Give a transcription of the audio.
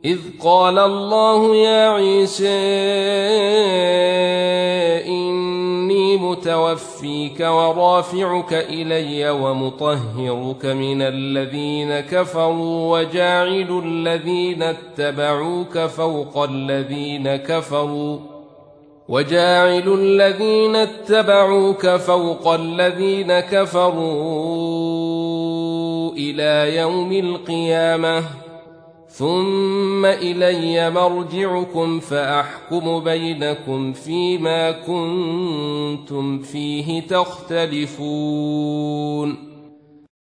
إذ قال الله يا عيسى إني متوفيك ورافعك إلي ومطهرك من الذين كفروا وجاعل الذين اتبعوك فوق الذين كفروا إلى يوم القيامة ثم إلي مرجعكم فأحكم بينكم فيما كنتم فيه تختلفون